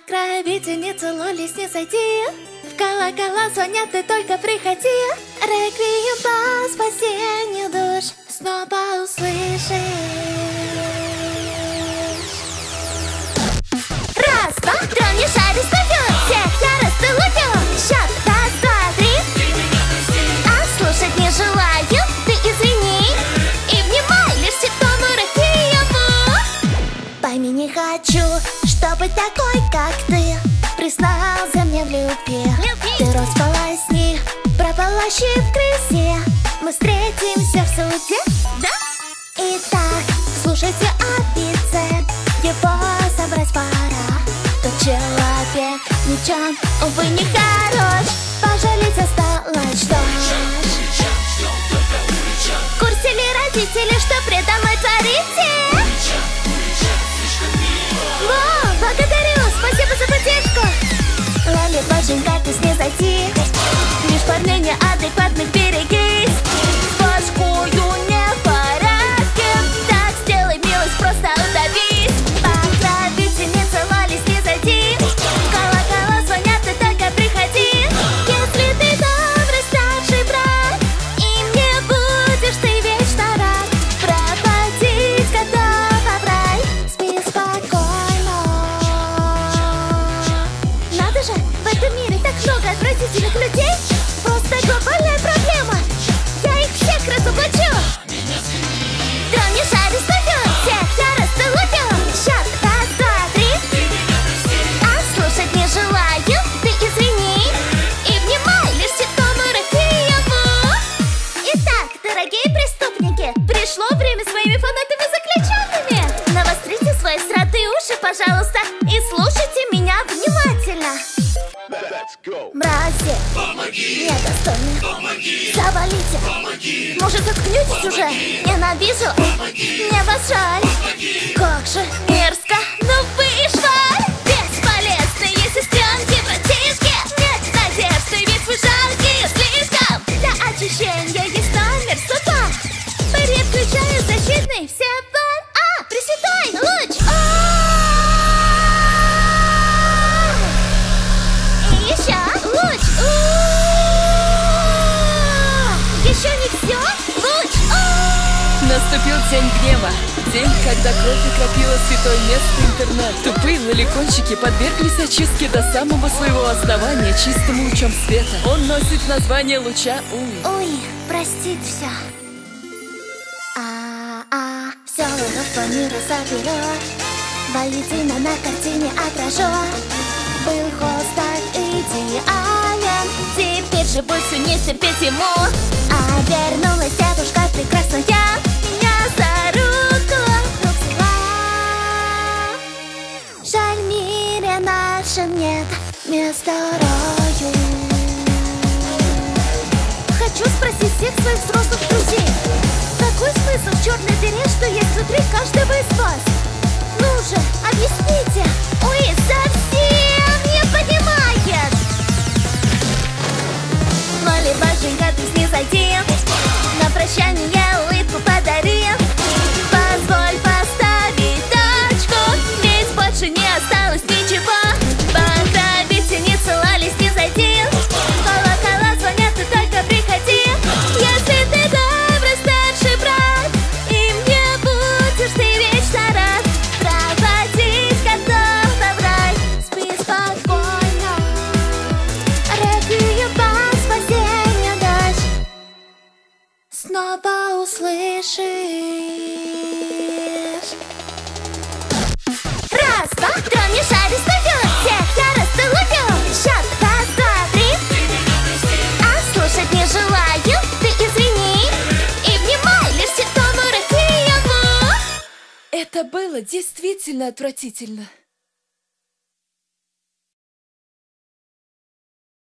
Покровительницу Лоли снизойди, в колокола звонят, ты только приходи. Реквием по спасению душ снова услышишь. Раз, два, трем, не шари, стою, всех я рассылаю. Счет, раз, два, три. А слушать не желаю, ты извини. И внимай лишь симптому Реквиему. Пойми, не хочу, чтобы такой, как ты, признался мне в любви. Ты распалась с ней, прополощи в крысе. Мы встретимся в суде, да? Итак, слушайте о пицце, его собрать пора. Тот человек ничем, увы, не хорош. Пожалеть осталось, что в курсе ли родители, что предо мной творите? Во, благодарю, спасибо за поддержку. Лоли, боженька, ты снизойди, лишь парней неадекватных берегись. С башкою не в порядке, так сделай милость, просто удавись. Покровительница Лоли, снизойди, в колокола звонят, ты только приходи. Если ты добрый старший брат, им не будешь ты вечно рад. Проводить готов в рай, спи спокойно. Надо же, в этом мире так много отвратительных людей. Просто глобальная проблема. Я их всех разоблачу. Трем не шари, стою, всех я рассылаю. Счет, раз, два, три. А слушать не желаю, ты извини. И внимай лишь симптому Реквиему. Итак, дорогие преступники, пришло время своими фанатами заключенными. Навострите свои сратые уши, пожалуйста, и слушайте меня внимательно. Мрази, помоги! Недостойны, помоги! Завалите! Помоги! Может, заткнетесь уже? Ненавижу! Помоги! Мне вас жаль! Помоги! Как же мерзко! Ну вы и шваль! Бесполезные сестренки, братишки! Нет надежды, ведь вы жалкие слишком! Для очищения есть номер супа! Переключаю защитный всевон! А, Пресвятой Луч! Еще луч! Еще не все? Луч! Наступил день гнева. День, когда кровь окропила святое место интернет. Тупые лоликончики подверглись очистке до самого своего основания чистым лучом света. Он носит название луча Уи. Ой, простит все. Все уродство мира заберу, воедино на картине отражу. Был хост так идеален, теперь же больше не терпеть ему. А вернулась девушка прекрасная, меня за руку взяла. Жаль, в мире нашем нет места раю. Хочу спросить всех своих взрослых друзей, какой смысл в черной дыре, что есть внутри каждого из вас? Ну же, объясните. Ой, совсем не понимает. Лоли, боженька, ты снизойди, на прощание улыбку подари. Позволь поставить точку, ведь больше не осталось ничего. Покровительница Лоли, снизойди, колокола звонят, ты только приходи. Если ты добрый старший брат, им не будешь ты вечно рад. Проводить готов в рай, спи спокойно. Реквием по спасению дождь снова услышишь. Раз, два, трем, не шари, стою, всех я рассылаю. Счет, раз, два, три. А слушать не желаю, ты извини. И внимай лишь симптому Реквиему. Это было действительно отвратительно.